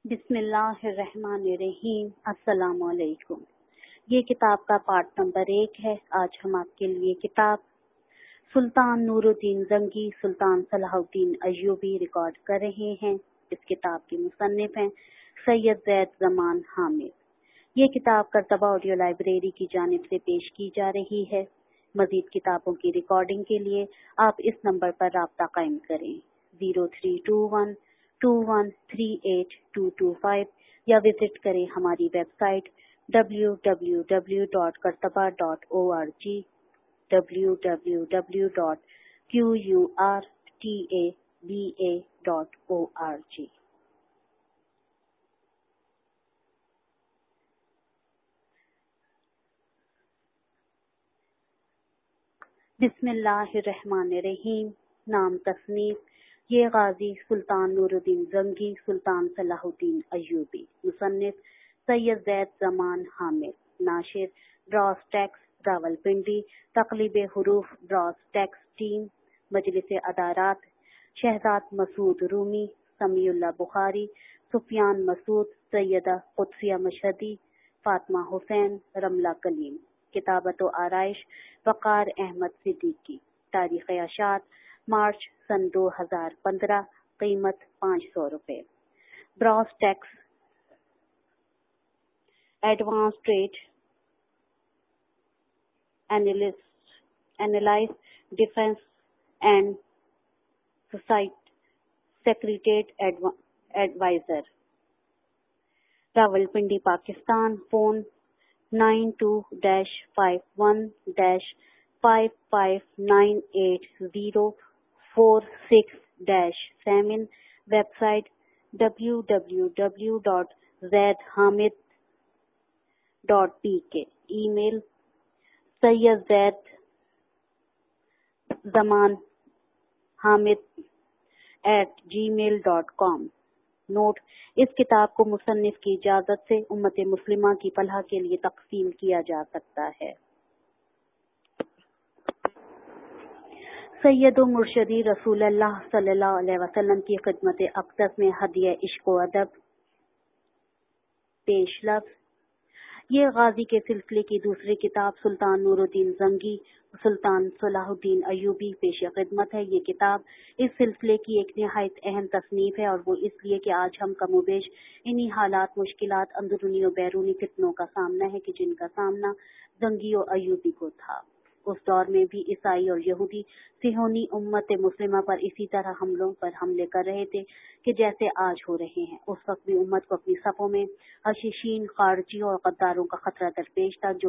بسم اللہ الرحمن الرحیم۔ السلام علیکم۔ یہ کتاب کا پارٹ نمبر 1 ہے۔ آج ہم آپ کے لیے کتاب سلطان نور الدین زنگی سلطان صلاح الدین ایوبی ریکارڈ کر رہے ہیں۔ اس کتاب کے مصنف ہیں سید زید زمان حامد۔ یہ کتاب کرتبہ آڈیو لائبریری کی جانب سے پیش کی جا رہی ہے۔ مزید کتابوں کی ریکارڈنگ کے لیے آپ اس نمبر پر رابطہ قائم کریں 0321213825 یا وزٹ کریں ہماری ویب سائٹ www.kartaba.org www.qurtaba.org۔ بسم اللہ الرحمن الرحیم۔ نام تصنیف یہ غازی سلطان نور الدین زنگی سلطان صلاح الدین ایوبی۔ مصنف سید زید زمان حامد۔ ناشر براس ٹیکس راولپنڈی۔ تقلیب حروف براس ٹیکس ٹیم۔ مجلس ادارات شہزاد مسعود رومی، سمیع اللہ بخاری، سفیان مسعود، سیدہ قدسیہ مشہدی، فاطمہ حسین، رملہ کلیم۔ کتابت و آرائش وقار احمد صدیقی۔ تاریخ اشاعت مارچ سن 2015۔ قیمت 500 روپے۔ Brass Tacks advance trade analyse defence and secretariat adviser, Rawalpindi, Pakistan. Phone 92-51-5598-046-7۔ Website www.zaidhamid.pk۔ Email sayyidzamanhamid@gmail.com۔ نوٹ: اس کتاب کو مصنف کی اجازت سے امت مسلمہ کی فلاح کے لیے تقسیم کیا جا سکتا ہے۔ سید و مرشدی رسول اللہ صلی اللہ علیہ وسلم کی خدمت اقدس میں ہدیہ عشق و ادب۔ پیش لفظ یہ غازی کے سلسلے کی دوسری کتاب سلطان نور الدین زنگی سلطان صلاح الدین ایوبی پیش خدمت ہے۔ یہ کتاب اس سلسلے کی ایک نہایت اہم تصنیف ہے، اور وہ اس لیے کہ آج ہم کم و بیش انہی حالات، مشکلات، اندرونی و بیرونی فتنوں کا سامنا ہے کہ جن کا سامنا زنگی و ایوبی کو تھا۔ اس دور میں بھی عیسائی اور یہودی صہیونی امت مسلمہ پر اسی طرح حملوں پر حملے کر رہے تھے کہ جیسے آج ہو رہے ہیں۔ اس وقت بھی امت کو اپنی صفوں میں حشیشین، خارجیوں اور غداروں کا خطرہ درپیش تھا جو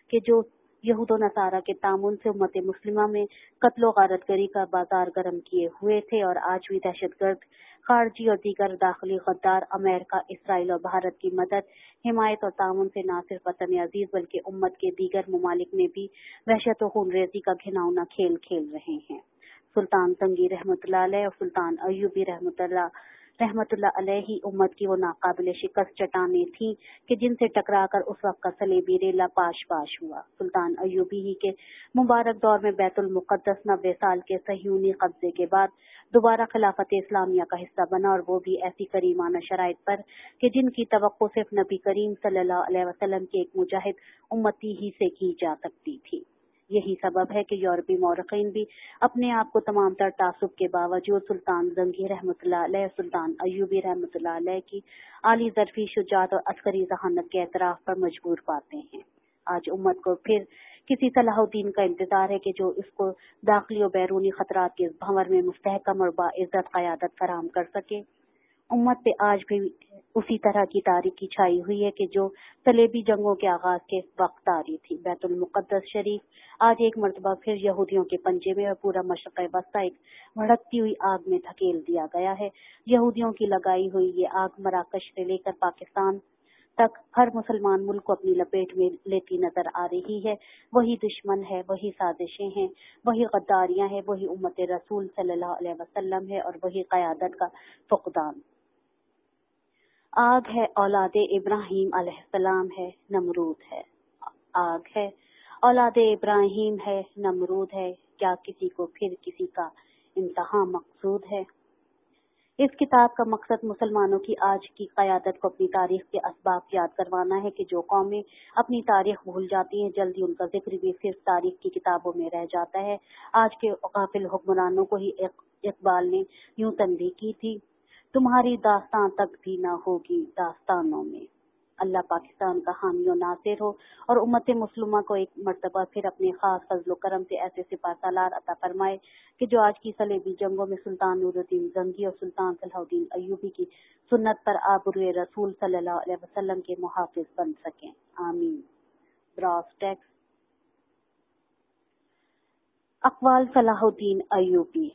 یہود و نصارہ کے تعاون سے امت مسلمہ میں قتل و غارت گری کا بازار گرم کیے ہوئے تھے، اور آج بھی دہشت گرد، خارجی اور دیگر داخلی غدار امریکہ، اسرائیل اور بھارت کی مدد، حمایت اور تعاون سے نہ صرف وطن عزیز بلکہ امت کے دیگر ممالک میں بھی وحشت و خون ریزی کا گھناؤنا کھیل کھیل رہے ہیں۔ سلطان زنگی رحمۃ اللہ علیہ اور سلطان ایوبی رحمۃ اللہ علیہ امت کی وہ ناقابل شکست چٹانیں تھیں کہ جن سے ٹکرا کر اس وقت کا صلیبی ریلا پاش ہوا۔ سلطان ایوبی ہی کے مبارک دور میں بیت المقدس 90 سال کے صہیونی قبضے کے بعد دوبارہ خلافت اسلامیہ کا حصہ بنا، اور وہ بھی ایسی کریمانہ شرائط پر کہ جن کی توقع صرف نبی کریم صلی اللہ علیہ وسلم کے ایک مجاہد امتی ہی سے کی جا سکتی تھی۔ یہی سبب ہے کہ یورپی مورخین بھی اپنے آپ کو تمام تر تعصب کے باوجود سلطان زنگی رحمۃ اللہ علیہ سلطان ایوبی رحمۃ اللہ علیہ کی عالی ظرفی شجاعت اور عسکری ذہانت کے اعتراف پر مجبور پاتے ہیں۔ آج امت کو پھر کسی صلاح الدین کا انتظار ہے کہ جو اس کو داخلی و بیرونی خطرات کے اس بھنور میں مستحکم اور باعزت قیادت فراہم کر سکے۔ امت پہ آج بھی اسی طرح کی تاریکی چھائی ہوئی ہے کہ جو صلیبی جنگوں کے آغاز کے وقت تاری تھی۔ بیت المقدس شریف آج ایک مرتبہ پھر یہودیوں کے پنجے میں، اور پورا مشرق وسطی ایک بھڑکتی ہوئی آگ میں دھکیل دیا گیا ہے۔ یہودیوں کی لگائی ہوئی یہ آگ مراکش سے لے کر پاکستان تک ہر مسلمان ملک کو اپنی لپیٹ میں لیتی نظر آ رہی ہے۔ وہی دشمن ہے، وہی سازشیں ہیں، وہی غداریاں ہیں، وہی امت رسول صلی اللہ علیہ وسلم ہے، اور وہی قیادت کا فقدان۔ آگ ہے اولاد ابراہیم علیہ السلام ہے، نمرود ہے۔ آگ ہے اولاد ابراہیم ہے، نمرود ہے، کیا کسی کو پھر کسی کا انتہا مقصود ہے؟ اس کتاب کا مقصد مسلمانوں کی آج کی قیادت کو اپنی تاریخ کے اسباق یاد کروانا ہے کہ جو قومیں اپنی تاریخ بھول جاتی ہیں جلدی ان کا ذکر بھی صرف تاریخ کی کتابوں میں رہ جاتا ہے۔ آج کے غافل حکمرانوں کو ہی اقبال نے یوں تنبیہ کی تھی، تمہاری داستان تک بھی نہ ہوگی داستانوں میں۔ اللہ پاکستان کا حامی و ناصر ہو اور امت مسلمہ کو ایک مرتبہ پھر اپنے خاص فضل و کرم سے ایسے سپہ سالار عطا فرمائے کہ جو آج کی صلیبی جنگوں میں سلطان نور الدین زنگی اور سلطان صلاح الدین ایوبی کی سنت پر آبروئے رسول صلی اللہ علیہ وسلم کے محافظ بن سکیں، آمین۔ براس ٹیکس اقوال صلاح الدین ایوبی۔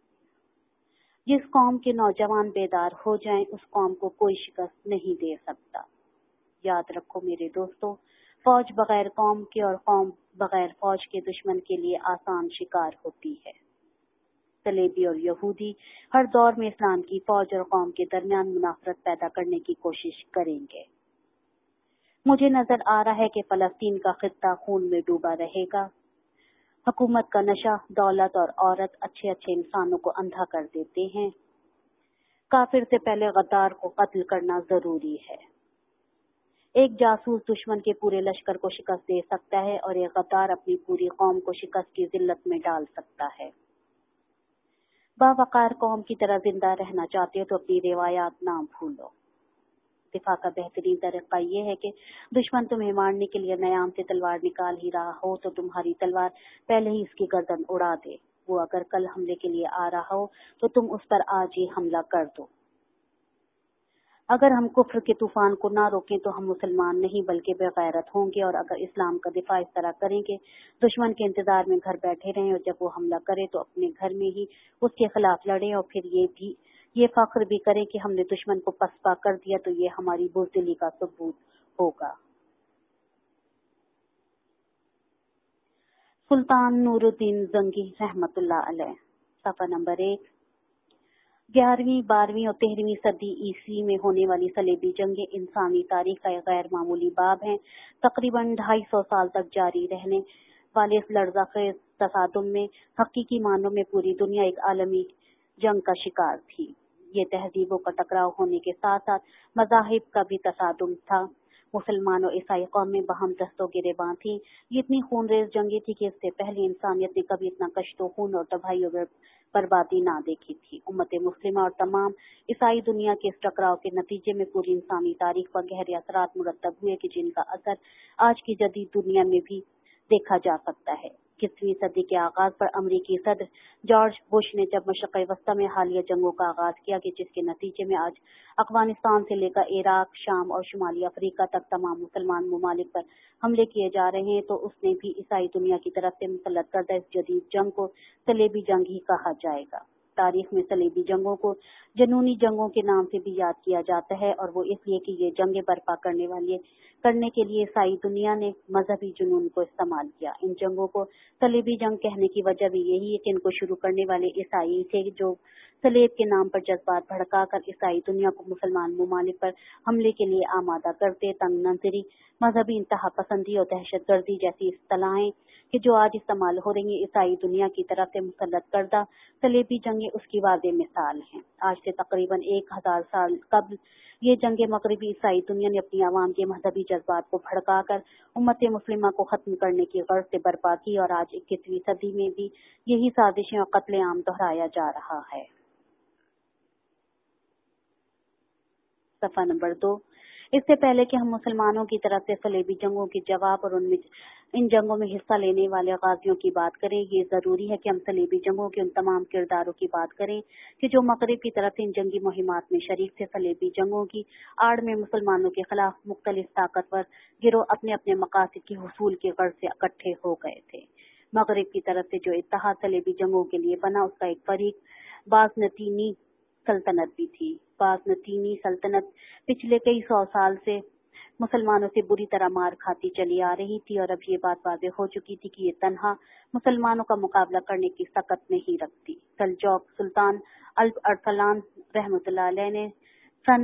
جس قوم کے نوجوان بیدار ہو جائیں اس قوم کو کوئی شکست نہیں دے سکتا۔ یاد رکھو میرے دوستو، فوج بغیر قوم کے اور قوم بغیر فوج کے دشمن کے لیے آسان شکار ہوتی ہے۔ صلیبی اور یہودی ہر دور میں اسلام کی فوج اور قوم کے درمیان منافرت پیدا کرنے کی کوشش کریں گے۔ مجھے نظر آ رہا ہے کہ فلسطین کا خطہ خون میں ڈوبا رہے گا۔ حکومت کا نشہ، دولت اور عورت اچھے انسانوں کو اندھا کر دیتے ہیں۔ کافر سے پہلے غدار کو قتل کرنا ضروری ہے۔ ایک جاسوس دشمن کے پورے لشکر کو شکست دے سکتا ہے اور ایک غدار اپنی پوری قوم کو شکست کی ذلت میں ڈال سکتا ہے۔ باوقار قوم کی طرح زندہ رہنا چاہتے ہو تو اپنی روایات نہ بھولو۔ دفاع کا بہترین طریقہ یہ ہے کہ دشمن تمہیں مارنے کے لیے نیام سے تلوار نکال ہی رہا ہو تو تمہاری تلوار پہلے ہی اس کی گردن اڑا دے۔ وہ اگر کل حملے کے لیے آ رہا ہو تو تم اس پر آج ہی حملہ کر دو۔ اگر ہم کفر کے طوفان کو نہ روکیں تو ہم مسلمان نہیں بلکہ بغیرت ہوں گے، اور اگر اسلام کا دفاع اس طرح کریں کہ دشمن کے انتظار میں گھر بیٹھے رہیں اور جب وہ حملہ کرے تو اپنے گھر میں ہی اس کے خلاف لڑیں اور پھر یہ فخر بھی کریں کہ ہم نے دشمن کو پسپا کر دیا، تو یہ ہماری بزدلی کا ثبوت ہوگا۔ سلطان نور الدین زنگی رحمۃ اللہ علیہ، صفحہ نمبر 1۔ 11ویں، 12ویں اور 13ویں صدی عیسوی میں ہونے والی صلیبی جنگیں انسانی تاریخ کا ایک غیر معمولی باب ہیں۔ تقریباً 250 سال تک جاری رہنے والے اس لرزہ خیز تصادم میں حقیقی معنوں میں پوری دنیا ایک عالمی جنگ کا شکار تھی۔ یہ تہذیبوں کا ٹکراؤ ہونے کے ساتھ ساتھ مذاہب کا بھی تصادم تھا۔ مسلمان اور عیسائی قومیں باہم دست و گریباں تھیں۔ یہ اتنی خونریز جنگیں تھی کہ اس سے پہلے انسانیت نے کبھی اتنا کشت و خون اور تباہی اور بربادی نہ دیکھی تھی۔ امت مسلمہ اور تمام عیسائی دنیا کے اس ٹکراؤ کے نتیجے میں پوری انسانی تاریخ پر گہرے اثرات مرتب ہوئے کہ جن کا اثر آج کی جدید دنیا میں بھی دیکھا جا سکتا ہے۔ 21ویں صدی کے آغاز پر امریکی صدر جارج بش نے جب مشرق وسطی میں حالیہ جنگوں کا آغاز کیا کہ جس کے نتیجے میں آج افغانستان سے لے کر عراق، شام اور شمالی افریقہ تک تمام مسلمان ممالک پر حملے کیے جا رہے ہیں، تو اس نے بھی عیسائی دنیا کی طرف سے مسلط کردہ اس جدید جنگ کو صلیبی جنگ ہی کہا جائے گا۔ تاریخ میں صلیبی جنگوں کو جنونی جنگوں کے نام سے بھی یاد کیا جاتا ہے، اور وہ اس لیے کہ یہ جنگیں برپا کرنے کے لیے عیسائی دنیا نے مذہبی جنون کو استعمال کیا۔ ان جنگوں کو صلیبی جنگ کہنے کی وجہ بھی یہی ہے کہ ان کو شروع کرنے والے عیسائی تھے جو صلیب کے نام پر جذبات بھڑکا کر عیسائی دنیا کو مسلمان ممالک پر حملے کے لیے آمادہ کرتے۔ تنگ نظری، مذہبی انتہا پسندی اور دہشت گردی جیسی اصطلاحیں کہ جو آج استعمال ہو رہی ہیں، عیسائی دنیا کی طرف سے مسلط کردہ صلیبی جنگیں اس کی واضح مثال ہیں۔ آج سے تقریباً 1000 سال قبل یہ جنگیں مغربی عیسائی دنیا نے اپنی عوام کے مذہبی جذبات کو بھڑکا کر امت مسلمہ کو ختم کرنے کی غرض سے برپا کی، اور آج 21ویں صدی میں بھی یہی سازشیں اور قتل عام دہرایا جا رہا ہے۔ صفحہ نمبر 2۔ اس سے پہلے کہ ہم مسلمانوں کی طرف سے صلیبی جنگوں کے جواب اور ان جنگوں میں حصہ لینے والے غازیوں کی بات کریں، یہ ضروری ہے کہ ہم صلیبی جنگوں کے ان تمام کرداروں کی بات کریں کہ جو مغرب کی طرف سے ان جنگی مہمات میں شریک تھے۔ صلیبی جنگوں کی آڑ میں مسلمانوں کے خلاف مختلف طاقتور گروہ اپنے اپنے مقاصد کے حصول کی غرض سے اکٹھے ہو گئے تھے۔ مغرب کی طرف سے جو اتحاد صلیبی جنگوں کے لیے بنا، اس کا ایک فریق بازنطینی سلطنت بھی تھی۔ بازنطینی سلطنت پچھلے کئی 100 سال سے مسلمانوں سے بری طرح مار کھاتی چلی آ رہی تھی، اور اب یہ بات واضح ہو چکی تھی کہ یہ تنہا مسلمانوں کا مقابلہ کرنے کی طاقت نہیں رکھتی۔ سلجوق سلطان الپ ارسلان رحمۃ اللہ علیہ نے سن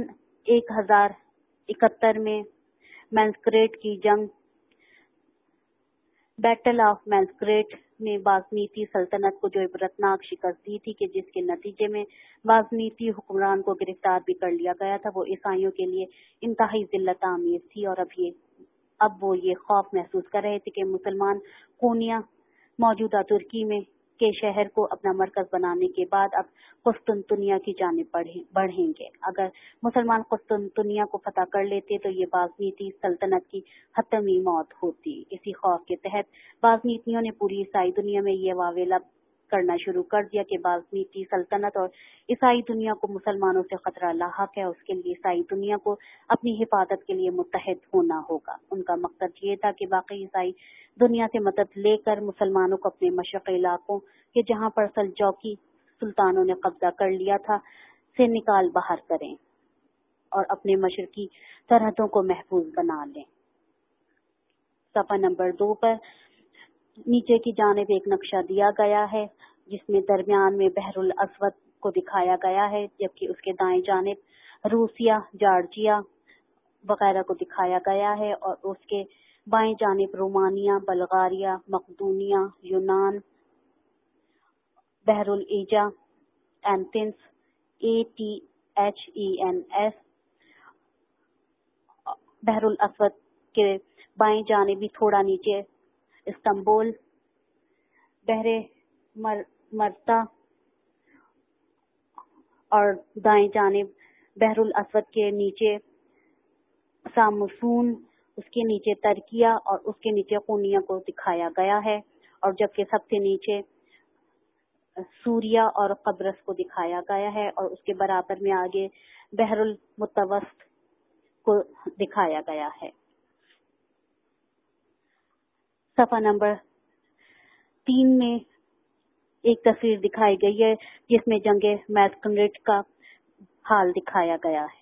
1071 میں مینسکریٹ کی جنگ، بیٹل آف مینسکریٹ में बाज़नीती सल्तनत को जो इबरतनाक शिकस्त दी थी कि जिसके नतीजे में बाज़नीती हुक्मरान को गिरफ्तार भी कर लिया गया था, वो ईसाइयों के लिए इंतहाई जिल्लत आमीर थी। और अब वो ये खौफ महसूस कर रहे थे कि मुसलमान कोनिया मौजूदा तुर्की में के शहर को अपना मरकज बनाने के बाद अब कुस्तुनतुनिया की जानिब बढ़ेंगे। अगर मुसलमान कुस्तुनतुनिया को फतह कर लेते तो ये बाज़नीती सल्तनत की हतमी मौत होती। इसी खौफ के तहत बाज़नीतियों ने पूरी ईसाई दुनिया में ये वावेला करना शुरू कर दिया कि बाज़नीती सल्तनत और ईसाई दुनिया को मुसलमानों से खतरा लाहक है। उसके लिए ईसाई दुनिया को अपनी हिफाजत के लिए मुत्तहिद होना होगा। उनका मकसद ये था कि बाकी ईसाई दुनिया से मदद लेकर मुसलमानों को अपने मशरक़ी इलाकों के जहाँ पर सल्जौकी सुल्तानों ने कब्जा कर लिया था से निकाल बाहर करें और अपने मशरक़ी सरहदों को महफूज बना लें। सफ़ा नंबर 2 पर नीचे की जानिब एक नक्शा दिया गया है जिसमें दरमियान में बहरुल अस्वद को दिखाया गया है, जबकि उसके दाएं जानिब रूसिया, जॉर्जिया वगैरह को दिखाया गया है और उसके बाएं जानिब रोमानिया, बल्गारिया, मकदूनिया, यूनान, बहरुल एजा, एथेंस, ATHENS, बहरुल अस्वद के बाएं जानिब भी थोड़ा नीचे इस्तांबुल, बहरे मरता और दाएं जानिब बहरुल अस्वद के नीचे सामुसून, उसके नीचे तर्किया और उसके नीचे कोनिया को दिखाया गया है, और जबकि सबसे नीचे सूरिया और कब्रस को दिखाया गया है और उसके बराबर में आगे बहरुल मुतवस्त को दिखाया गया है। सफ़ा नंबर 3 में एक तस्वीर दिखाई गई है जिसमें जंगे मैस्कनेट का हाल दिखाया गया है।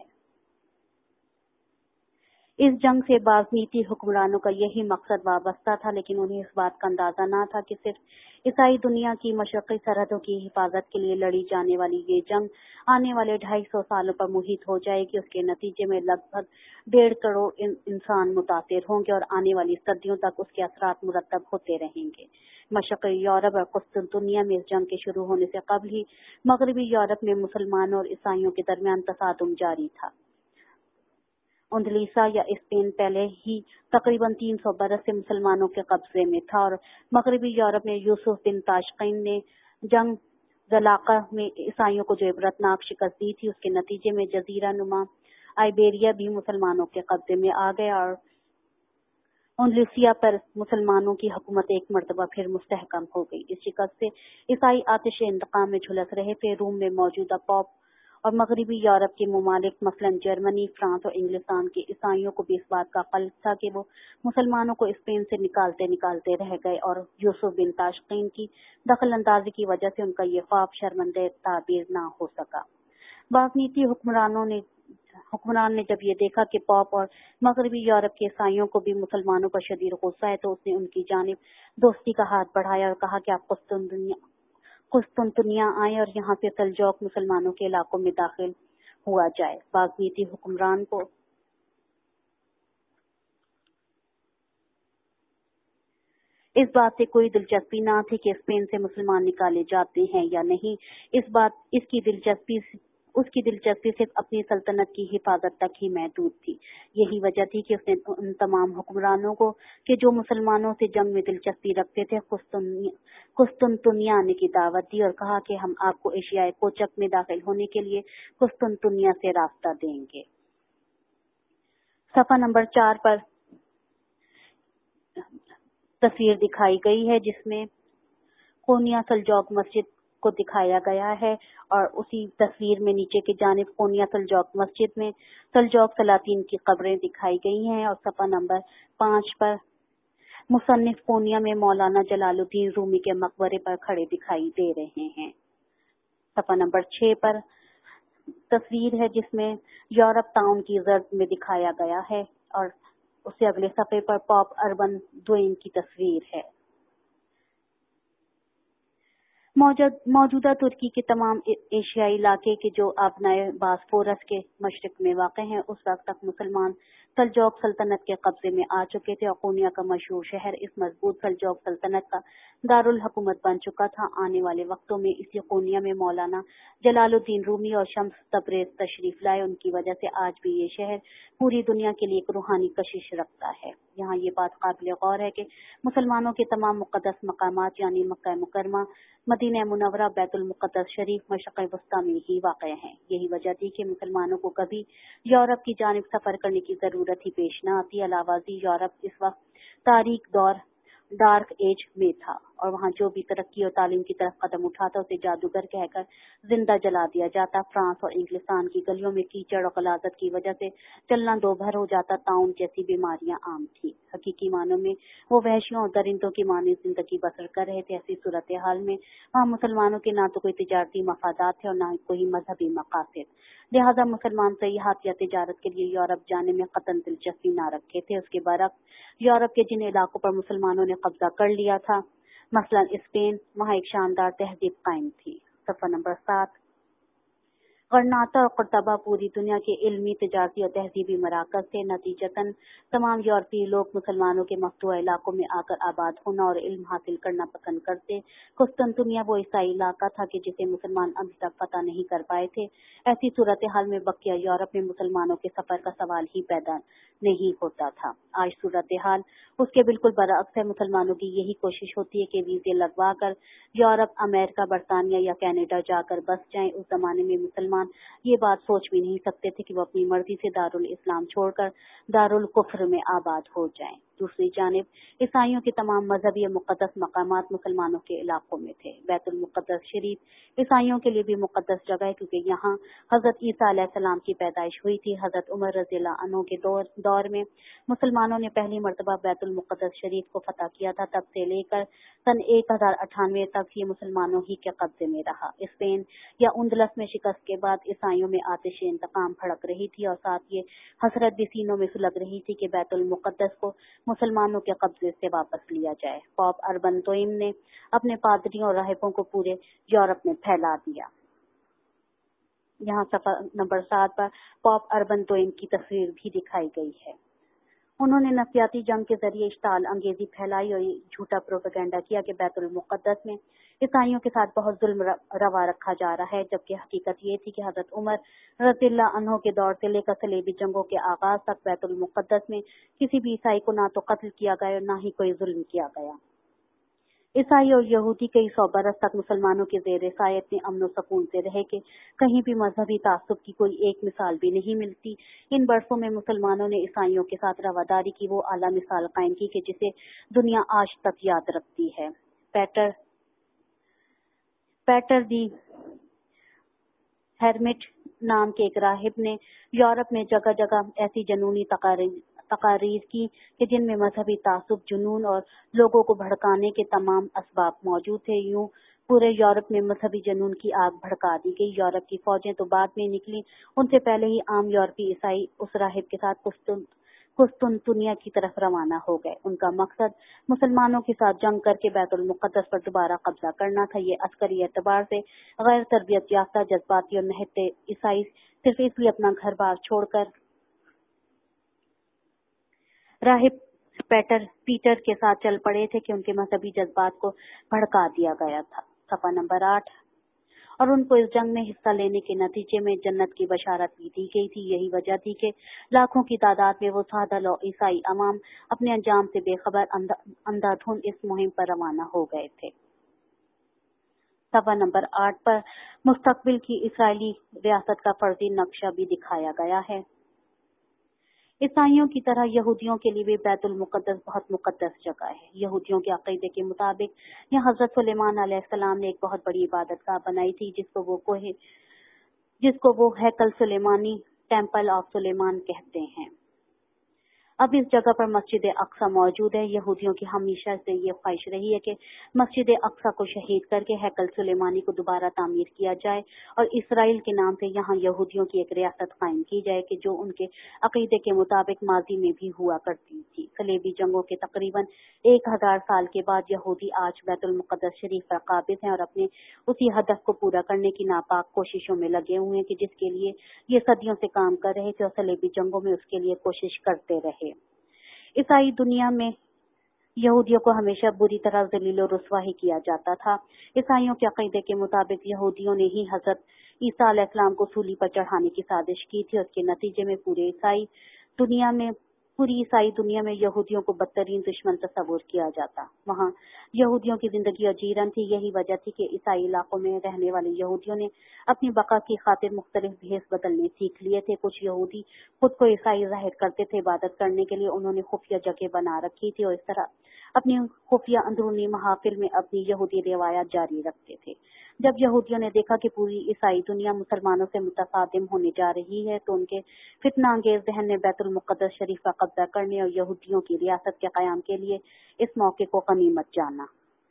इस जंग से बाज़नीती हुक्मरानों का यही मकसद वाबस्ता था, लेकिन उन्हें इस बात का अंदाजा न था कि सिर्फ ईसाई दुनिया की मशरक़ी सरहदों की हिफाजत के लिए लड़ी जाने वाली ये जंग आने वाले 250 सालों पर मुहित हो जाएगी। उसके नतीजे में लगभग 1.5 करोड़ इंसान मुतासिर होंगे और आने वाली सदियों तक उसके असरात मुरतब होते रहेंगे। मशरक़ी यूरोप और कुस्तुनतुनिया में इस जंग के शुरू होने से कबल ही मगरबी यूरोप में मुसलमानों और ईसाइयों के दरमियान तसादुम जारी था। उंदलीसा या स्पेन पहले ही तकरीबन 300 बरस से मुसलमानों के कब्जे में था और मगरबी यूरोप में यूसुफ बिन ताशकीन ने जंग ज़लाक़ा में ईसाइयों को जो इबरतनाक शिकस्त दी थी, उसके नतीजे में जजीरा नुमा आइबेरिया भी मुसलमानों के कब्जे में आ गया और उंदलूसिया पर मुसलमानों की हुकूमत एक मरतबा फिर मुस्तहकम हो गई। इस शिकस्त से ईसाई आतिश इंतकाम में झुलस रहे थे। रूम में मौजूदा पॉप और मगरबी यूरोप के ममालिक मसलन जर्मनी, फ्रांस और इंग्लिस्तान के ईसाइयों को भी इस बात का क़ल्ब था कि वो मुसलमानों को स्पेन से निकालते रह गए और यूसुफ बिन ताशकीन की दखल अंदाजी की वजह से उनका ये ख्वाब शर्मंदे ताबीर ना हो सका। बाज़नीती हुक्मरान ने जब ये देखा कि पॉप और मगरबी यूरोप के ईसाइयों को भी मुसलमानों पर शदीद गुस्सा है, तो उसने उनकी जानिब दोस्ती का हाथ बढ़ाया और कहा कि आप कुस्तुनतुनिया आए और यहाँ से सल्जौक मुसलमानों के इलाकों में दाखिल हुआ जाए। बाज़नीती हुक्मरान को इस बात से कोई दिलचस्पी ना थी कि स्पेन से मुसलमान निकाले जाते हैं या नहीं। उसकी दिलचस्पी सिर्फ अपनी सल्तनत की हिफाजत तक ही महदूद थी। यही वजह थी कि उसने उन तमाम हुक्मरानों को कि जो मुसलमानों से जंग में दिलचस्पी रखते थे कुस्तुनतुनिया आने की दावत दी और कहा कि हम आपको एशियाई कोचक में दाखिल होने के लिए कुस्तुनतुनिया से रास्ता देंगे। सफ़ा नंबर 4 पर तस्वीर दिखाई गई है जिसमें कोनिया सल्जौक मस्जिद को दिखाया गया है और उसी तस्वीर में नीचे की जानिब कोनिया सल्जौक मस्जिद में सल्जौक सलातीन की कब्रें दिखाई गई हैं। और सफ़ा नंबर 5 पर मुसन्निफ कोनिया में मौलाना जलालुद्दीन रूमी के मकबरे पर खड़े दिखाई दे रहे हैं। सफ़ा नंबर 6 पर तस्वीर है जिसमें यूरोप टाउन की जर्द में दिखाया गया है और उससे अगले सफ़े पर पॉप अर्बन II की तस्वीर है। موجودہ ترکی کے تمام ایشیائی علاقے کے جو آبنائے باسفورس کے مشرق میں واقع ہیں اس وقت تک مسلمان سلجوق سلطنت کے قبضے میں آ چکے تھے اور قونیہ کا مشہور شہر اس مضبوط سلجوق سلطنت کا دارالحکومت بن چکا تھا۔ آنے والے وقتوں میں اسی قونیہ میں مولانا جلال الدین رومی اور شمس تبریز تشریف لائے۔ ان کی وجہ سے آج بھی یہ شہر پوری دنیا کے لیے ایک روحانی کشش رکھتا ہے۔ یہاں یہ بات قابل غور ہے کہ مسلمانوں کے تمام مقدس مقامات یعنی مکہ مکرمہ، مدینہ منورہ، بیت المقدس شریف مشرق وسطیٰ میں ہی واقع ہیں۔ یہی وجہ تھی کہ مسلمانوں کو کبھی یورپ کی جانب سفر کرنے کی ضرورت ہی پیش نہ آتی۔ علاوہ ازیں یورپ اس وقت تاریک دور ڈارک ایج میں تھا اور وہاں جو بھی ترقی اور تعلیم کی طرف قدم اٹھاتا اسے جادوگر کہہ کر زندہ جلا دیا جاتا۔ فرانس اور انگلستان کی گلیوں میں کیچڑ اور غلاظت کی وجہ سے چلنا دوبھر ہو جاتا۔ طاعون جیسی بیماریاں عام تھیں۔ حقیقی معنوں میں وہ وحشیوں اور درندوں کی مانند زندگی بسر کر رہے تھے۔ ایسی صورتحال میں وہاں مسلمانوں کے نہ تو کوئی تجارتی مفادات تھے اور نہ کوئی مذہبی مقاصد، لہذا مسلمان سیاحت یا تجارت کے لیے یورپ جانے میں قطعاً دلچسپی نہ رکھے تھے۔ اس کے برعکس یورپ کے جن علاقوں پر مسلمانوں نے قبضہ کر لیا تھا، مثلاً اسپین، وہاں ایک شاندار تہذیب قائم تھی۔ صفحہ نمبر 7۔ غرناطہ اور قرطبہ پوری دنیا کے علمی، تجارتی اور تہذیبی مراکز تھے۔ نتیجتاً تمام یورپی لوگ مسلمانوں کے مفتوحہ علاقوں میں آ کر آباد ہونا اور علم حاصل کرنا پسند کرتے۔ قسطنطنیہ وہ عیسائی علاقہ تھا کہ جسے مسلمان ابھی تک فتح نہیں کر پائے تھے۔ ایسی صورتحال میں بقیہ یورپ میں مسلمانوں کے سفر کا سوال ہی پیدا نہیں ہوتا تھا۔ آج صورتحال اس کے بالکل برعکس ہے۔ مسلمانوں کی یہی کوشش ہوتی ہے کہ ویزے لگوا کر یورپ، امریکہ، برطانیہ یا کینیڈا جا کر بس جائیں۔ اس زمانے میں مسلمان یہ بات سوچ بھی نہیں سکتے تھے کہ وہ اپنی مرضی سے دارالاسلام چھوڑ کر دارالکفر میں آباد ہو جائیں۔ دوسری جانب عیسائیوں کے تمام مذہبی اور مقدس مقامات مسلمانوں کے علاقوں میں تھے۔ بیت المقدس شریف عیسائیوں کے لیے بھی مقدس جگہ ہے کیونکہ یہاں حضرت عیسیٰ علیہ السلام کی پیدائش ہوئی تھی۔ حضرت عمر رضی اللہ عنہ کے دور میں مسلمانوں نے پہلی مرتبہ بیت المقدس شریف کو فتح کیا تھا۔ تب سے لے کر سن 1098 تک یہ مسلمانوں ہی کے قبضے میں رہا۔ اسپین یا اندلس میں شکست کے بعد عیسائیوں میں آتش انتقام بھڑک رہی تھی اور ساتھ یہ حسرت بھی سینوں میں سلگ رہی تھی کہ بیت المقدس کو مسلمانوں کے قبضے سے واپس لیا جائے۔ پوپ اربن دوئم نے اپنے پادریوں اور راہبوں کو پورے یورپ میں پھیلا دیا۔ یہاں صفحہ نمبر 7 پر پوپ اربن دوئم کی تصویر بھی دکھائی گئی ہے۔ انہوں نے نفسیاتی جنگ کے ذریعے اشتعال انگیزی پھیلائی اور یہ جھوٹا پروپیگنڈا کیا کہ بیت المقدس میں عیسائیوں کے ساتھ بہت ظلم روا رکھا جا رہا ہے، جبکہ حقیقت یہ تھی کہ حضرت عمر رضی اللہ عنہ کے دور سے لے کر صلیبی جنگوں کے آغاز تک بیت المقدس میں کسی بھی عیسائی کو نہ تو قتل کیا گیا اور نہ ہی کوئی ظلم کیا گیا۔ عیسائی اور یہودی کئی 100 برس تک مسلمانوں کے زیر سایہ اتنے امن و سکون سے رہے کہ کہیں بھی مذہبی تعصب کی کوئی ایک مثال بھی نہیں ملتی۔ ان برسوں میں مسلمانوں نے عیسائیوں کے ساتھ رواداری کی وہ اعلیٰ مثال قائم کی کہ جسے دنیا آج تک یاد رکھتی ہے۔ پیٹر دی ہیرمٹ نام کے ایک راہب نے یورپ میں جگہ جگہ ایسی جنونی تقاریر کی کہ جن میں مذہبی تعصب، جنون اور لوگوں کو بھڑکانے کے تمام اسباب موجود تھے۔ یوں پورے یورپ میں مذہبی جنون کی آگ بھڑکا دی گئی۔ یورپ کی فوجیں تو بعد میں نکلی، ان سے پہلے ہی عام یورپی عیسائی اس راہب کے ساتھ قسطنطنیہ کی طرف روانہ ہو گئے۔ ان کا مقصد مسلمانوں کے ساتھ جنگ کر کے بیت المقدس پر دوبارہ قبضہ کرنا تھا۔ یہ عسکری اعتبار سے غیر تربیت یافتہ، جذباتی اور نہتے عیسائی صرف اس لیے اپنا گھر بار چھوڑ کر راہب پیٹر کے ساتھ چل پڑے تھے کہ ان کے مذہبی جذبات کو بھڑکا دیا گیا تھا۔ صفحہ نمبر 8۔ اور ان کو اس جنگ میں حصہ لینے کے نتیجے میں جنت کی بشارت بھی دی گئی تھی۔ یہی وجہ تھی کہ لاکھوں کی تعداد میں وہ سادہ لو عیسائی عوام اپنے انجام سے بے خبر اندھا دھند اس مہم پر روانہ ہو گئے تھے۔ صفحہ نمبر 8 پر مستقبل کی اسرائیلی ریاست کا فرضی نقشہ بھی دکھایا گیا ہے۔ عیسائیوں کی طرح یہودیوں کے لیے بھی بیت المقدس بہت مقدس جگہ ہے۔ یہودیوں کے عقیدے کے مطابق یہاں حضرت سلیمان علیہ السلام نے ایک بہت بڑی عبادت گاہ بنائی تھی جس کو وہ ہیکل سلیمانی، ٹیمپل آف سلیمان کہتے ہیں۔ अब इस जगह पर मस्जिद अक्सा मौजूद है। यहूदियों की हमेशा से ये ख्वाहिश रही है कि मस्जिद अक्सा को शहीद करके हैकल सुलेमानी को दोबारा तामीर किया जाए और इसराइल के नाम से यहाँ यहूदियों की एक रियासत कायम की जाए कि जो उनके अकीदे के मुताबिक माजी में भी हुआ करती थी। सलेबी जंगों के तकरीबन 1000 साल के बाद यहूदी आज बैतुल मुक़द्दस शरीफ पर काबिज हैं और अपने उसी हदफ को पूरा करने की नापाक कोशिशों में लगे हुए हैं कि जिसके लिए ये सदियों से काम कर रहे थे और सलेबी जंगों में उसके लिए कोशिश करते रहे। ईसाई दुनिया में यहूदियों को हमेशा बुरी तरह जलील और रुस्वा ही किया जाता था। ईसाइयों के अकीदे के मुताबिक यहूदियों ने ही हजरत ईसा अलैहिस्सलाम को सूली पर चढ़ाने की साजिश की थी। उसके नतीजे में पूरी ईसाई दुनिया में यहूदियों को बदतरीन दुश्मन तस्वुर किया जाता। वहाँ यहूदियों की जिंदगी अजीरन थी। यही वजह थी कि ईसाई इलाकों में रहने वाले यहूदियों ने अपनी बका की खातिर मुख्तलिफ भेष बदलने सीख लिए थे। कुछ यहूदी खुद को ईसाई जाहिर करते थे। इबादत करने के लिए उन्होंने खुफिया जगह बना रखी थी और इस तरह अपनी खुफिया अंदरूनी महाफिल में अपनी यहूदी रिवायात जारी रखते थे। जब यहूदियों ने देखा कि पूरी ईसाई दुनिया मुसलमानों से मुतसादिम होने जा रही है तो उनके फितना अंगेज जहन ने बैतुल मुक़द्दस शरीफ का कब्जा करने और यहूदियों की रियासत के क़याम के लिए इस मौके को गनीमत जाना।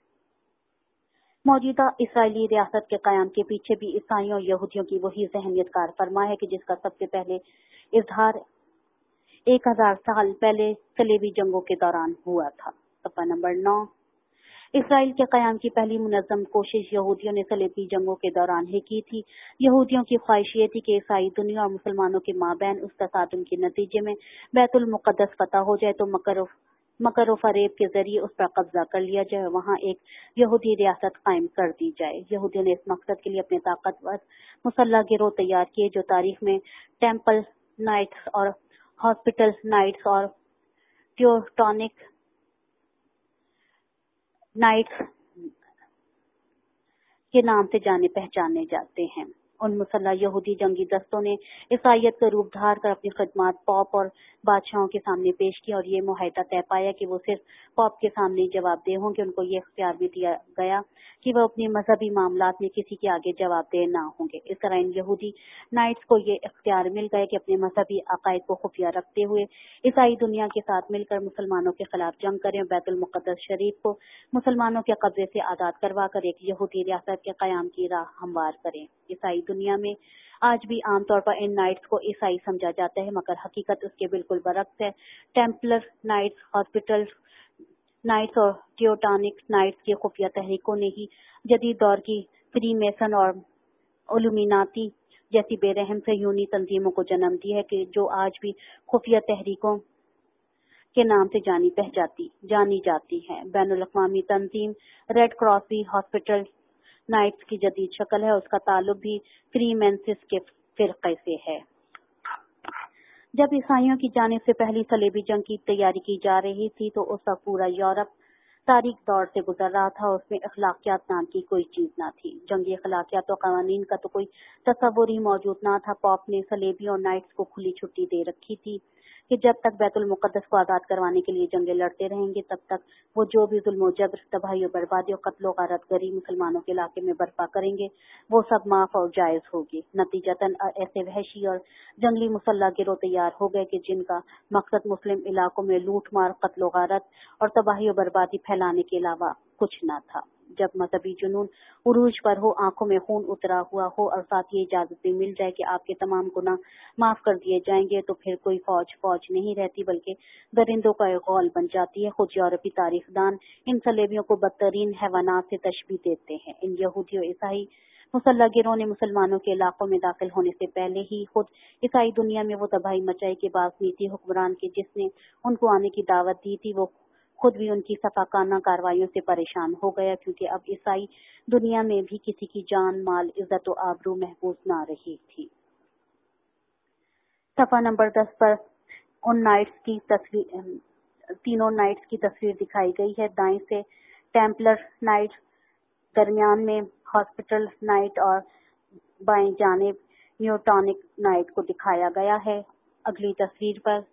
मौजूदा इसराइली रियासत के क़याम के पीछे भी ईसाइयों और यहूदियों की वही जहनियत कार फरमा है कि जिसका सबसे पहले इजहार 1000 साल पहले सलेबी जंगों के दौरान हुआ था। सफ़ा नंबर 9। इसराइल के क़याम की पहली मुनज़्ज़म कोशिश यहूदियों ने सलेबी जंगों के दौरान ही की थी। यहूदियों की ख्वाहिश ये थी कि ईसाई दुनिया और मुसलमानों के माबैन उस तसादुम के नतीजे में बैतुल मुक़द्दस फतह हो जाए तो मकर व फरेब के जरिए उस पर कब्जा कर लिया जाए, वहाँ एक यहूदी रियासत कायम कर दी जाए। यहूदियों ने इस मकसद के लिए अपने ताकतवर मुसल्लह गिरोह तैयार किए जो तारीख में टेम्पल नाइट्स और हॉस्पिटल नाइट्स और टियोटॉनिक नाइट्स के नाम से जाने पहचाने जाते हैं। उन मुसल्लह यहूदी जंगी दस्तों ने ईसाइयत का रूप धार कर अपनी खिदमत पॉप और बादशाहों के सामने पेश की और ये मुआहदा तय पाया कि वो सिर्फ पॉप के सामने ही जवाबदेह होंगे। उनको ये इख्तियार भी दिया गया कि वह अपने मजहबी मामलात में किसी के आगे जवाबदेह ना होंगे। इस तरह इन यहूदी नाइट्स को ये इख्तियार मिल गए कि अपने मजहबी अकायद को खुफिया रखते हुए ईसाई दुनिया के साथ मिलकर मुसलमानों के खिलाफ जंग करें और बैतुल मुक़द्दस शरीफ को मुसलमानों के कब्जे से आज़ाद करवा कर एक यहूदी रियासत के क़याम की राह हमवार करें। ईसाई दुनिया में आज भी आमतौर पर इन नाइट्स को ईसाई समझा जाता है मगर हकीकत उसके बिल्कुल बरक्स है। टेम्पलर नाइट्स, हॉस्पिटल नाइट्स और टियोटॉनिक नाइट्स की खुफिया तहरीकों ने ही जदीद दौर की फ्री मेसन और इल्यूमिनाती जैसी बेरहम सहयूनी तंजीमों को जन्म दी है कि जो आज भी खुफिया तहरीकों के नाम से जानी जाती है। बैनुल अक़वामी तंजीम रेड क्रॉस भी हॉस्पिटल नाइट्स की जदीद शक्ल है। उसका ताल्लुक भी फ्रीमेंसिस के फिरके से है। जब ईसाइयों की जानिब से पहली सलेबी जंग की तैयारी की जा रही थी तो उस वक्त पूरा यूरोप तारीख दौर से गुजर रहा था। उसमें अखलाकियात नाम की कोई चीज ना थी। जंगी अखलाकियात और कवानीन का तो कोई तस्वुर ही मौजूद ना था। पॉप ने सलेबी और नाइट्स को खुली छुट्टी दे रखी थी कि जब तक बैतुल मुक़द्दस को आज़ाद करवाने के लिए जंगें लड़ते रहेंगे तब तक वो जो भी जुल्म जबर, तबाही और बर्बादी और कत्ल गारतगरी मुसलमानों के इलाके में बर्पा करेंगे वो सब माफ और जायज़ होगी। नतीजतन ऐसे वहशी और जंगली मुसल्लह गिरोह तैयार हो गए कि जिनका मकसद मुस्लिम इलाकों में लूट मार, कत्ल गारत और तबाही और बर्बादी फैलाने के अलावा कुछ न था। जब मजहबी जुनून उरूज पर हो, आंखों में खून उतरा हुआ हो और साथ ये इजाजत भी मिल जाए कि आपके तमाम गुनाह माफ कर दिए जाएंगे तो फिर कोई फौज नहीं रहती बल्कि दरिंदों का एक गौल बन जाती है। खुद यूरोपी तारीखदान इन सलेबियों को बदतरीन हैवानात से तशबीह देते हैं। इन यहूदी और ईसाई मुसल्लह गिरोह ने मुसलमानों के इलाकों में दाखिल होने से पहले ही खुद ईसाई दुनिया में वो तबाही मचाई कि बासनीति हुक्मरान के जिसने उनको आने की दावत दी थी वो खुद भी उनकी सफाकाना कार्रवाइयों से परेशान हो गया क्योंकि अब ईसाई दुनिया में भी किसी की जान, माल, इज्जत और आबरू महफूज ना रही थी। सफा नंबर 10 पर उन नाइट्स की तस्वीर, तीनों नाइट्स की तस्वीर दिखाई गई है। दाएं से टेम्पलर नाइट, दरमियान में हॉस्पिटल नाइट और बाएं जानिब न्यूटॉनिक नाइट को दिखाया गया है। अगली तस्वीर पर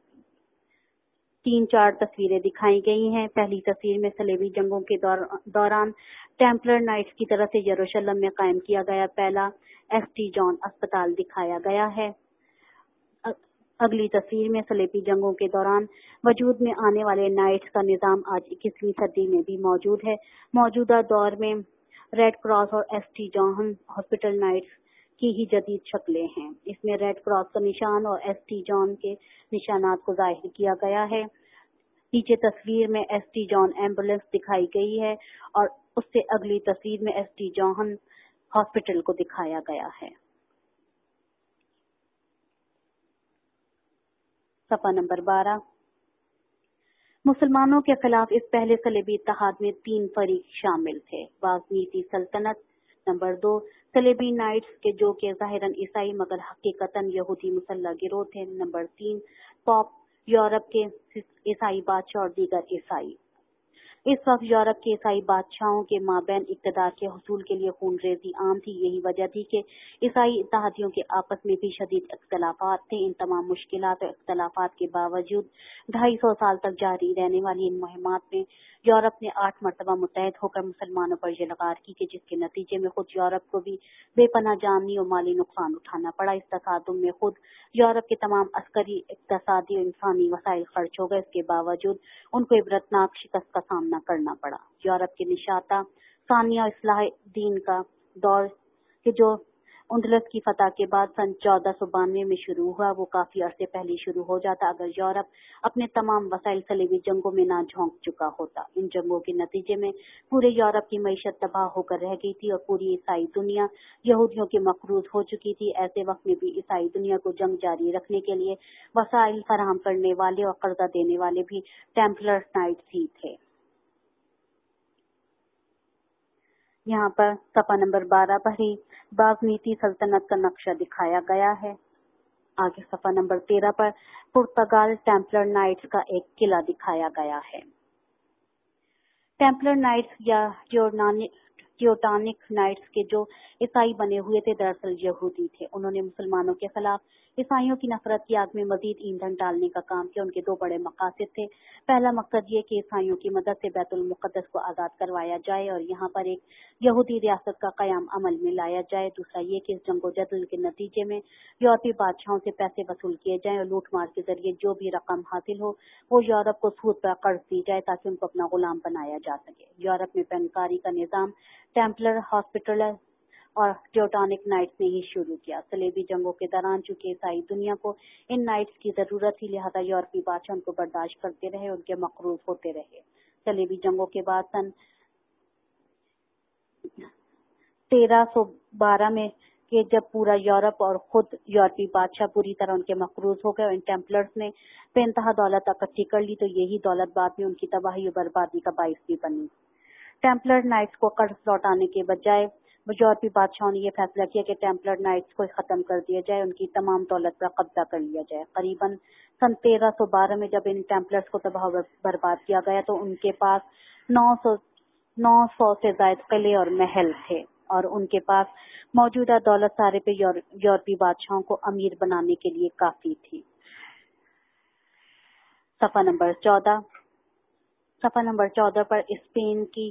3-4 तस्वीरें दिखाई गई हैं। पहली तस्वीर में सलेबी जंगों के दौरान टेम्पलर नाइट्स की तरफ से यरूशलेम में कायम किया गया पहला एस.टी. जॉन अस्पताल दिखाया गया है। اگلی تصویر میں صلیبی جنگوں کے دوران وجود میں آنے والے نائٹس کا نظام آج 21ویں صدی میں بھی موجود ہے۔ موجودہ دور میں ریڈ کراس اور S T John Hospital Knights کی ہی جدید شکلیں ہیں۔ اس میں ریڈ کراس کا نشان اور ایس ٹی جان کے نشانات کو ظاہر کیا گیا ہے۔ نیچے تصویر میں ایس ٹی جان ایمبولینس دکھائی گئی ہے اور اس سے اگلی تصویر میں ایس ٹی جان ہاسپٹل کو دکھایا گیا ہے۔ صفحہ نمبر 12۔ مسلمانوں کے خلاف اس پہلے صلیبی اتحاد میں 3 فریق شامل تھے۔ بازنیتی سلطنت، نمبر 2 صلیبی نائٹس کے جو کہ ظاہراً عیسائی مگر حقیقتاً یہودی مسلح گروہ تھے، نمبر 3 پاپ، یورپ کے عیسائی بادشاہ اور دیگر عیسائی۔ اس وقت یورپ کے عیسائی بادشاہوں کے مابین اقتدار کے حصول کے لیے خون ریزی عام تھی۔ یہی وجہ تھی کہ عیسائی اتحادیوں کے آپس میں بھی شدید اختلافات تھے۔ ان تمام مشکلات اور اختلافات کے باوجود 250 سال تک جاری رہنے والی ان مہمات میں یورپ نے 8 مرتبہ متحد ہو کر مسلمانوں پر یلغار کی کہ جس کے نتیجے میں خود یورپ کو بھی بے پناہ جانی اور مالی نقصان اٹھانا پڑا۔ اس تصادم میں خود یورپ کے تمام عسکری، اقتصادی اور انسانی وسائل خرچ ہو گئے۔ اس کے باوجود ان کو عبرتناک شکست کا سامنا کرنا پڑا۔ یورپ کے نشاطہ ثانیہ اصلاح دین کا دور کہ جو اندلس کی فتح کے بعد سن 1492 میں شروع ہوا، وہ کافی عرصے پہلے شروع ہو جاتا اگر یورپ اپنے تمام وسائل صلیبی جنگوں میں نہ جھونک چکا ہوتا۔ ان جنگوں کے نتیجے میں پورے یورپ کی معیشت تباہ ہو کر رہ گئی تھی اور پوری عیسائی دنیا یہودیوں کے مقروض ہو چکی تھی۔ ایسے وقت میں بھی عیسائی دنیا کو جنگ جاری رکھنے کے لیے وسائل فراہم کرنے والے اور قرضہ دینے والے بھی ٹیمپلرز نائٹس ہی تھے۔ یہاں پر صفحہ نمبر 12 پر ہی بازنیتی سلطنت کا نقشہ دکھایا گیا ہے۔ آگے صفحہ نمبر 13 پر پرتگال ٹیمپلر نائٹس کا ایک قلعہ دکھایا گیا ہے۔ ٹیمپلر نائٹس یا ٹیوٹانک نائٹس کے جو عیسائی بنے ہوئے تھے دراصل یہودی تھے۔ انہوں نے مسلمانوں کے خلاف عیسائیوں کی نفرت کی آگ میں مزید ایندھن ڈالنے کا کام کیا۔ ان کے 2 بڑے مقاصد تھے۔ پہلا مقصد یہ کہ عیسائیوں کی مدد سے بیت المقدس کو آزاد کروایا جائے اور یہاں پر ایک یہودی ریاست کا قیام عمل میں لایا جائے۔ دوسرا یہ کہ اس جنگ و جدل کے نتیجے میں یورپی بادشاہوں سے پیسے وصول کیے جائیں اور لوٹ مار کے ذریعے جو بھی رقم حاصل ہو وہ یورپ کو سود پر قرض دی جائے تاکہ ان کو اپنا غلام بنایا جا سکے۔ یورپ میں پینکاری کا نظام ٹیمپلر ہاسپٹل اور ٹیوٹانک نائٹس نے ہی شروع کیا۔ صلیبی جنگوں کے دوران چونکہ عیسائی دنیا کو ان نائٹس کی ضرورت تھی لہذا یورپی بادشاہ ان کو برداشت کرتے رہے، ان کے مقروض ہوتے رہے۔ صلیبی جنگوں کے بعد سن 1312 میں کہ جب پورا یورپ اور خود یورپی بادشاہ پوری طرح ان کے مقروض ہو گئے اور ان ٹیمپلرز نے بے انتہا دولت اکٹھی کر لی تو یہی دولت بعد میں ان کی تباہی اور بربادی کا باعث بھی بنی۔ ٹیمپلر نائٹس کو قرض لوٹانے کے بجائے یورپی بادشاہوں نے یہ فیصلہ کیا کہ ٹیمپلر نائٹس کو ختم کر دیا جائے، ان کی تمام دولت پر قبضہ کر لیا جائے۔ قریباً سن 1312 میں جب ان ٹیمپلرز کو تباہ و برباد کیا گیا تو ان کے پاس 900 سے زائد قلعے اور محل تھے اور ان کے پاس موجودہ دولت سارے پہ یورپی بادشاہوں کو امیر بنانے کے لیے کافی تھی۔ صفحہ نمبر 14 پر اسپین کی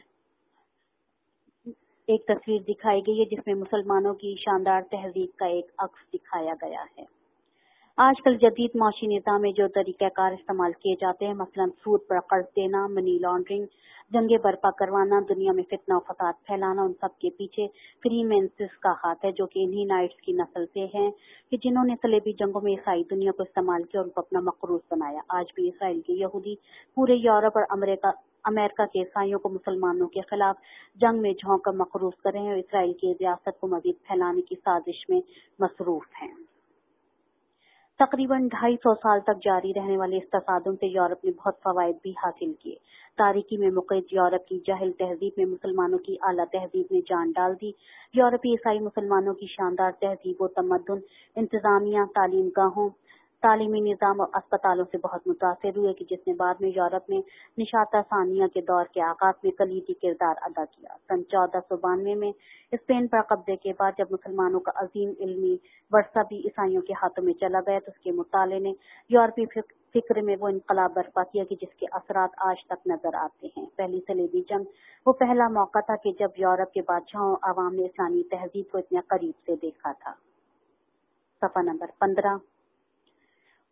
ایک تصویر دکھائی گئی ہے جس میں مسلمانوں کی شاندار تہذیب کا ایک عکس دکھایا گیا ہے۔ آج کل جدید معاشی نظام میں جو طریقہ کار استعمال کیے جاتے ہیں مثلا سود پر قرض دینا، منی لانڈرنگ، جنگیں برپا کروانا، دنیا میں فتنہ و فساد پھیلانا، ان سب کے پیچھے فری مینسز کا ہاتھ ہے جو کہ انہی نائٹس کی نسل سے ہیں کہ جنہوں نے صلیبی جنگوں میں عیسائی دنیا کو استعمال کیا اور ان کو اپنا مقروض بنایا۔ آج بھی اسرائیل کے یہودی پورے یورپ اور امریکہ کے عیسائیوں کو مسلمانوں کے خلاف جنگ میں جھونک کر مقروض کر رہے ہیں اور اسرائیل کی ریاست کو مزید پھیلانے کی سازش میں مصروف ہیں۔ تقریباً 250 سال تک جاری رہنے والے اس تصادم سے یورپ نے بہت فوائد بھی حاصل کیے۔ تاریکی میں مقید یورپ کی جاہل تہذیب میں مسلمانوں کی اعلیٰ تہذیب نے جان ڈال دی۔ یورپی عیسائی مسلمانوں کی شاندار تہذیب و تمدن، انتظامیہ، تعلیم گاہوں، تعلیمی نظام اور اسپتالوں سے بہت متاثر ہوئے کہ جس نے بعد میں یورپ میں نشاطہ ثانیہ کے دور کے آغاز میں کلیدی کردار ادا کیا۔ سن 1492 میں اسپین پر قبضے کے بعد جب مسلمانوں کا عظیم علمی ورثہ بھی عیسائیوں کے ہاتھوں میں چلا گیا تو اس کے مطالعے نے یورپی فکر میں وہ انقلاب برپا کیا کہ جس کے اثرات آج تک نظر آتے ہیں۔ پہلی صلیبی جنگ وہ پہلا موقع تھا کہ جب یورپ کے بادشاہوں عوام نے اسلامی تہذیب کو اتنے قریب سے دیکھا تھا۔ صفحہ نمبر 15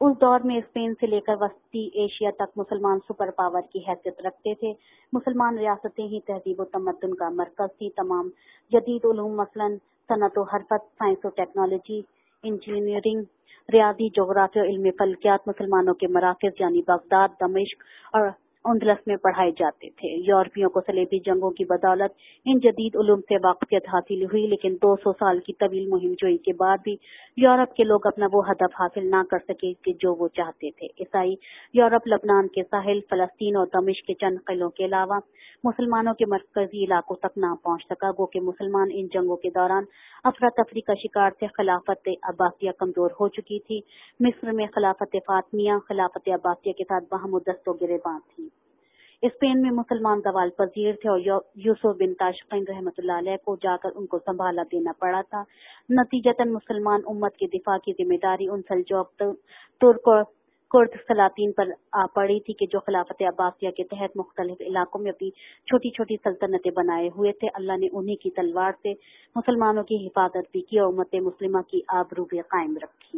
उस दौर में स्पेन से लेकर वस्ती एशिया तक मुसलमान सुपर पावर की हैसियत रखते थे। मुसलमान रियासतें ही तहजीब व तमद्दुन का मरकज थी। तमाम जदीद उलूम मसलन सनत व हरफत, साइंस और टेक्नोलॉजी, इंजीनियरिंग, रियादी, जोग्राफी और इल्म फल्कियात मुसलमानों के मराकज़ यानी बगदाद, दमिश्क और अंदलस में पढ़ाए जाते थे। यूरोपियों को सलेबी जंगों की बदौलत इन जदीद उलूम से वाक़फ़ियत हासिल हुई, लेकिन 200 साल की तवील मुहिम जोई के बाद भी यूरोप के लोग अपना वो हदफ हासिल ना कर सके कि जो वो चाहते थे। ईसाई यूरोप लबनान के साहिल, फ़लस्तीन और दमिश्क के चंद किलों के अलावा मुसलमानों के मरकजी इलाकों तक ना पहुंच सका। गो कि मुसलमान इन जंगों के दौरान अफरा तफरी का शिकार थे। खिलाफत अब्बासिया कमजोर हो चुकी थी। मिस्र में खिलाफत फातमिया खिलाफत अब्बासिया के साथ बहम व दस्तो गिरेबान थी। स्पेन में मुसलमान जवाल पजीर थे और यूसुफ बिन ताशफीन रहमतुल्लाह अलैह को जाकर उनको संभाला देना पड़ा था। नतीजतन मुसलमान उम्मत के दिफा की जिम्मेदारी उन सल्जूक तुर्क और कुर्द सलातीन पर आ पड़ी थी कि जो खिलाफत अब्बासिया के तहत मुख्तलिफ इलाकों में अपनी छोटी छोटी सल्तनतें बनाए हुए थे। अल्लाह ने उन्हीं की तलवार से मुसलमानों की हिफाजत भी की और उम्मत मुस्लिमा की आबरू भी कायम रखी।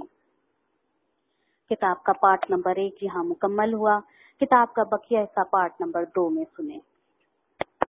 किताब का पार्ट नंबर 1 यहाँ मुकम्मल हुआ। किताब का बकिया हिस्सा पार्ट नंबर 2 में सुने।